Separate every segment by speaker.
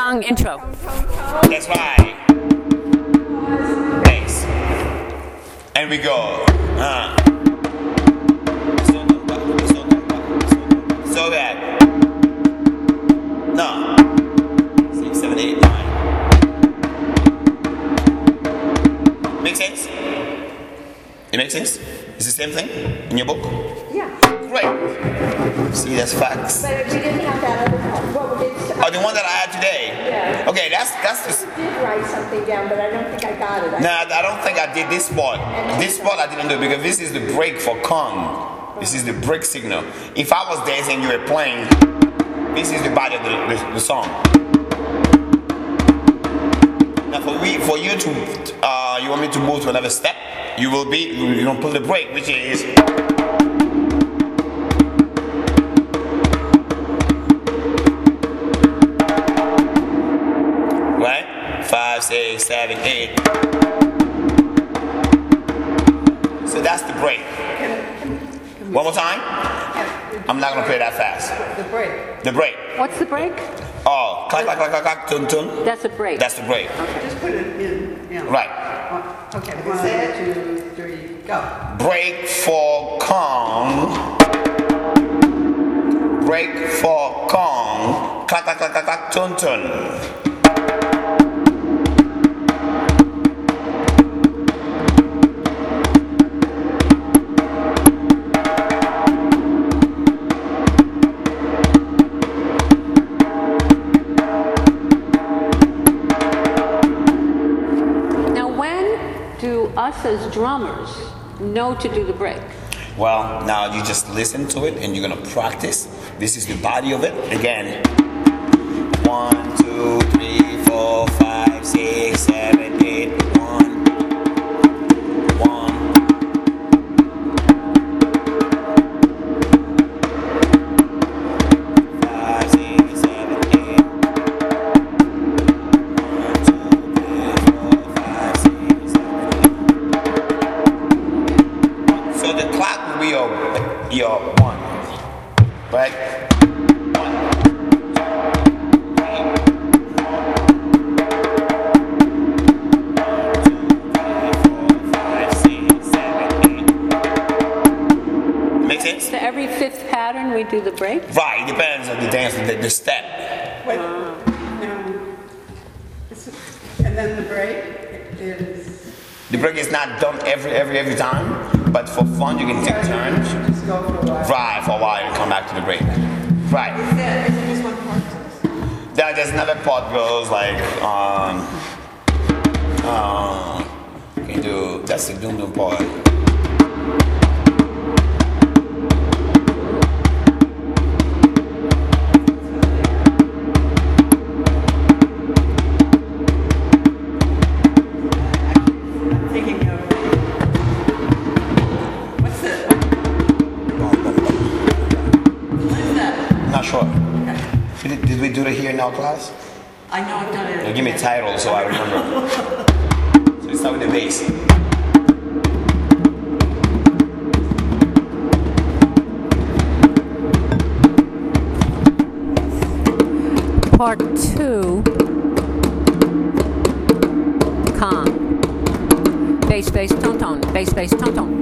Speaker 1: song intro.
Speaker 2: That's right. Bass. And we go. So bad. No. 6, 7, 8, 9. Make sense? It makes sense? It's the same thing in your book?
Speaker 3: Yeah.
Speaker 2: Great. See, that's facts.
Speaker 3: But we didn't have that other part. Well, we did.
Speaker 2: Oh, the one that I had today?
Speaker 3: Yeah.
Speaker 2: Okay, that's just...
Speaker 3: I did write something down, but I don't think I got it.
Speaker 2: Nah, I don't think I did this part. This part I didn't do because this is the break for Kong. This is the break signal. If I was dancing and you were playing, this is the body of the song. Now for you to, you want me to move to another step, you will be, you're going to pull the break, which is... Right? 5, 6, 7, 8. So that's the break. One more time? I'm not going to play that fast.
Speaker 3: The break.
Speaker 2: The break.
Speaker 1: What's the break?
Speaker 2: Oh, clack, clack, clack, clack, clack, tun, tun.
Speaker 1: That's a break.
Speaker 2: That's the break.
Speaker 4: Just put it in. Yeah.
Speaker 2: Right.
Speaker 4: Okay, 1, 2, 3, go.
Speaker 2: Break for Kong. Break for Kong. Clack, clack, clack, clack, clack, tun, tun.
Speaker 1: Us as drummers know to do the break?
Speaker 2: Well, now you just listen to it and you're gonna practice. This is the body of it. Again. 1, 2, 3, 4, 5, 6, 7, 8, 1. 1. 5, 6, 7, 8. 1, 2, 3, 4, 5, 6, 7, 8. So the clock will be your 1, right? 1, 2, 3, 4, 5, 6, 7, 8. Make sense?
Speaker 1: So every fifth pattern we do the break?
Speaker 2: Right, it depends on the dance, the step.
Speaker 4: Wait, and then the break is...
Speaker 2: The break is not done every time, but for fun you can take turns.
Speaker 4: Just go for a while.
Speaker 2: Right, for a while and come back to the break. Right.
Speaker 4: Is it just one part to this?
Speaker 2: There's another part goes like you do, that's the doom doom part.
Speaker 4: Thinking of... What's it? What's that?
Speaker 2: Not sure. Did we do it here in our class?
Speaker 4: I know I've done it.
Speaker 2: Give me a title so I remember. So let's start with the bass.
Speaker 1: Part 2, Kong. Bass, bass, tone, tone. Bass, bass, tone, tone.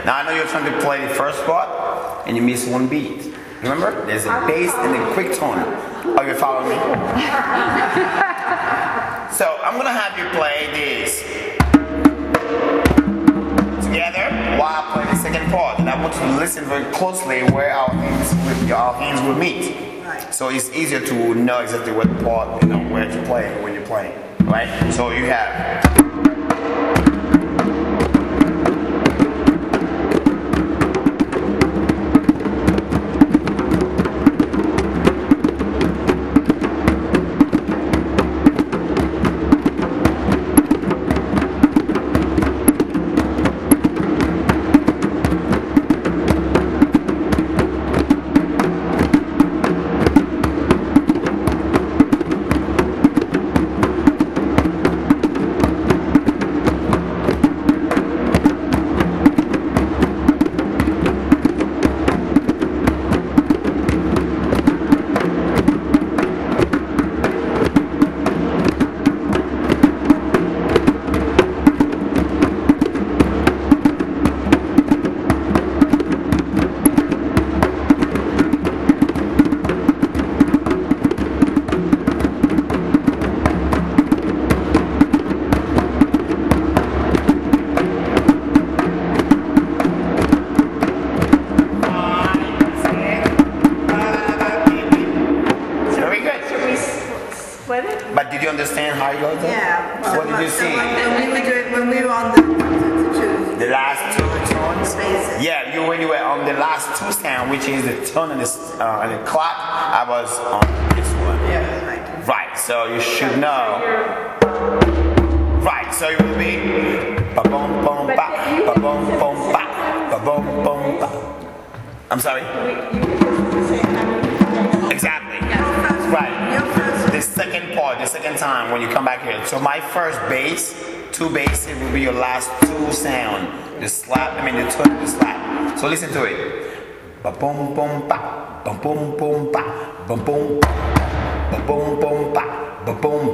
Speaker 2: Now I know you're trying to play the first part and you miss one beat. Remember? There's a bass and a quick tone. Are you following me? So I'm gonna have you play this together while I play the second part, and I want you to listen very closely where our hands will meet.
Speaker 4: Right.
Speaker 2: So it's easier to know exactly what part, where to play when you're playing, right? So you have. But did you understand how it goes then?
Speaker 4: Yeah.
Speaker 2: What did you see?
Speaker 4: When we were on
Speaker 2: the last two tones?
Speaker 4: Basic.
Speaker 2: Yeah, when you were on the last two sound, which is the tone and the clap, I was on this one.
Speaker 4: Yeah, right.
Speaker 2: Right, so you should know. Right, so it will be ba boom boom ba ba boom boom ba ba boom boom ba. I'm sorry? Exactly. Right. The second part, the second time when you come back here. So my first bass, two basses will be your last two sound. The slap, the tone, the slap. So listen to it. Ba boom boom ba ba boom boom ba ba boom ba boom boom ba ba boom.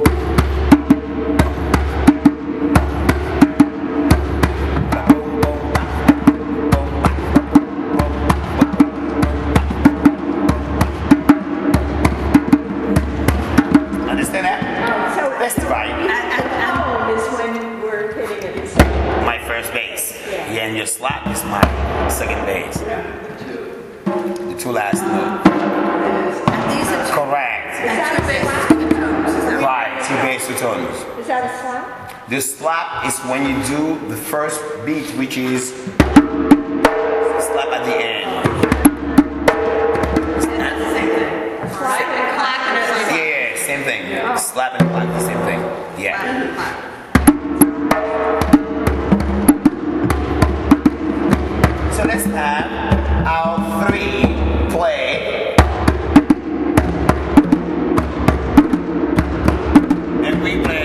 Speaker 2: And your slap is my second bass. The two last notes. Correct. Right, two bass, two tones.
Speaker 3: Is that a slap?
Speaker 2: The slap is when you do the first beat, which is the slap at the end. Yeah, same thing. Slap and clap, the same thing. Yeah. So let's have our three play, and we play.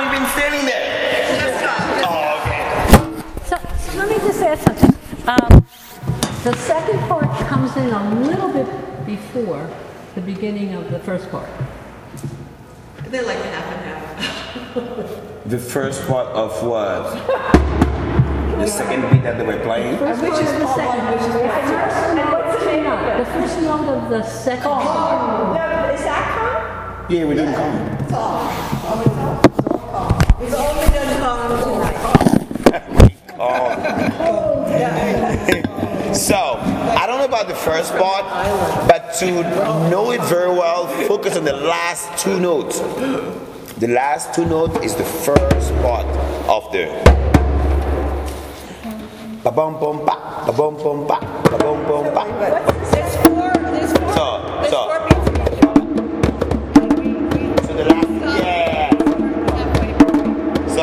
Speaker 1: Let me just add something. The second part comes in a little bit before the beginning of the first part.
Speaker 4: They're like half and half.
Speaker 2: The first part of what? The second beat that they were playing?
Speaker 1: Which is the second?
Speaker 3: And what's the name of it?
Speaker 1: The first note of the second part.
Speaker 3: No, is that calm?
Speaker 2: Yeah, we didn't come.
Speaker 4: We've only done calm tonight.
Speaker 2: So, I don't know about the first part, but to know it very well, focus on the last two notes. The last two notes is the first part of the ba-bum bum ba, ba-bum bum ba, ba-bum bum ba.
Speaker 4: There's four beats.
Speaker 2: So the last, yeah. So.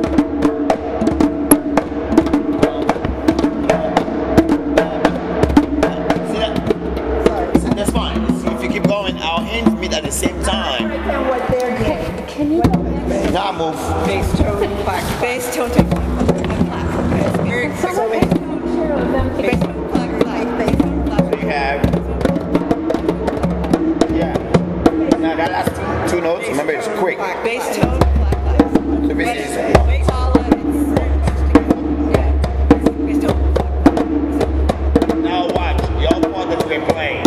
Speaker 2: That's fine. So if you keep going, our hands meet at the same time.
Speaker 3: Write down what they're doing.
Speaker 1: Can you go next?
Speaker 2: Now move.
Speaker 4: Bass, tone, clap. Bass, tone, clap. Very quick.
Speaker 1: Someone take a picture of them.
Speaker 4: Bass, tone, clap, clap. Bass, tone, clap.
Speaker 2: So you have, yeah. Now that last two notes, remember it's quick.
Speaker 4: Bass, tone, clap, clap.
Speaker 2: So basically it's
Speaker 4: Bass, solid. Yeah. Bass, tone, clap.
Speaker 2: now watch, the other one that we're playing.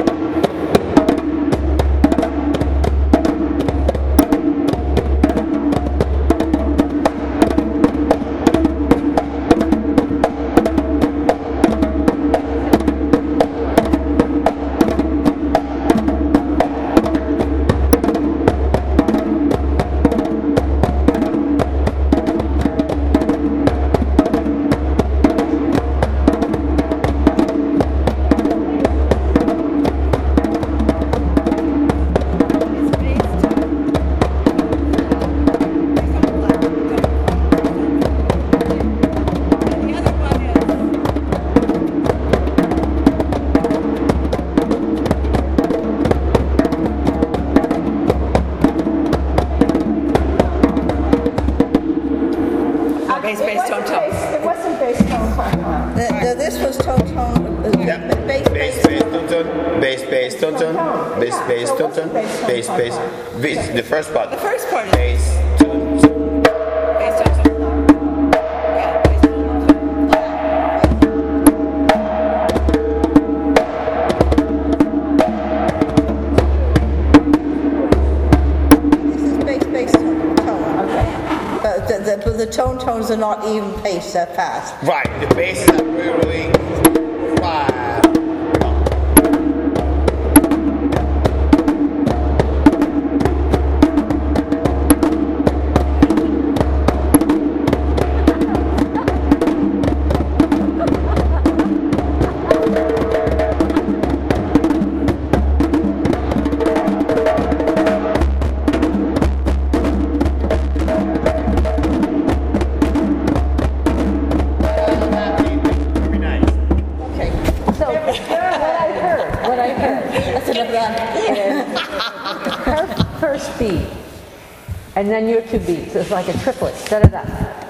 Speaker 4: Bass, tone, tone.
Speaker 3: It wasn't bass tone, tone.
Speaker 4: This was tone, tone.
Speaker 2: Yeah. Bass, bass, tone, tone. Bass, bass, tone, tone. Bass, bass, tone, tone. Bass, bass. The first part.
Speaker 4: The first part is
Speaker 2: Bass, tone, tone.
Speaker 4: bass, tone, tone. Yeah, bass, tone, tone, clap. This is bass, tone, tone. Okay. But the tone tones are not even paced that fast.
Speaker 2: Right, the bass is really fine. Very nice.
Speaker 4: Okay.
Speaker 1: So, what I heard
Speaker 4: That's enough of that.
Speaker 1: her first beat, and then your two beats. It's like a triplet. Da-da-da.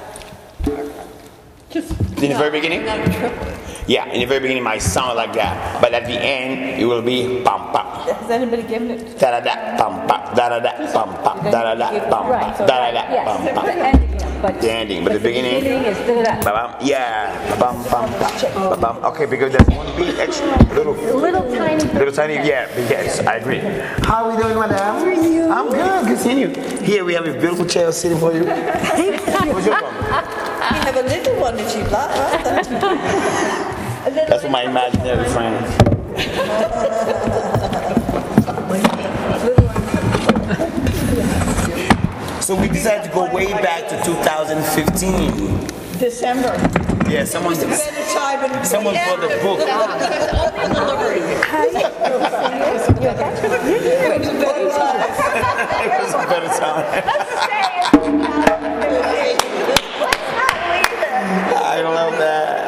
Speaker 2: In the very beginning?
Speaker 4: Not a triplet.
Speaker 2: Yeah, in the very beginning it might sound like that, but at the end it will be pam pam,
Speaker 4: Has anybody given it?
Speaker 2: da da da, pam pam, da da da, pam pam, da da da, pam
Speaker 1: Right.
Speaker 2: pam, da da da, pam
Speaker 1: Yes.
Speaker 2: pam.
Speaker 1: The ending, but
Speaker 2: The ending, but the beginning.
Speaker 1: is da-da-da.
Speaker 2: Ba-bam, yeah, ba-bam, bam, bam, ba-bam. Okay, because there's one beat extra, little tiny, yeah, yes, I agree. How are we doing, madam? I'm good, good seeing you. Here we have a beautiful chair sitting for you. What's your problem?
Speaker 4: We have a little one if you'd like.
Speaker 2: That's what my imaginary friend. So we decided to go way back to 2015.
Speaker 3: December.
Speaker 2: Yeah, someone bought the book. It was a better time. I love that.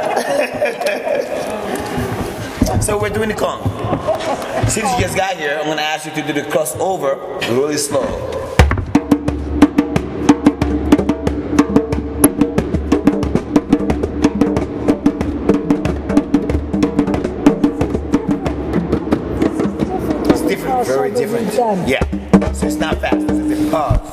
Speaker 2: So we're doing the Kong. Since you just got here, I'm gonna ask you to do the crossover really slow. very
Speaker 5: Also,
Speaker 2: different.
Speaker 5: done.
Speaker 2: Yeah. So it's not fast. It's a pause.